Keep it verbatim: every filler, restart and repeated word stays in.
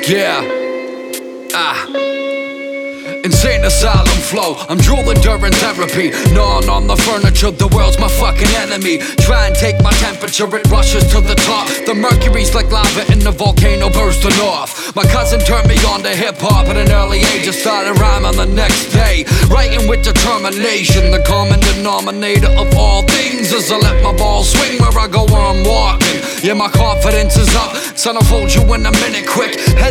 Yeah. Ah. Insane asylum flow, I'm drooling during therapy. Gnawing on the furniture, the world's my fucking enemy. Try and take my temperature, it rushes to the top. The mercury's like lava in the volcano bursting off. My cousin turned me on to hip-hop at an early age. I started rhyming the next day, writing with determination. The common denominator of all things is I let my balls swing where I go where I'm walking. Yeah, my confidence is up, son, I'll fold you in a minute quick.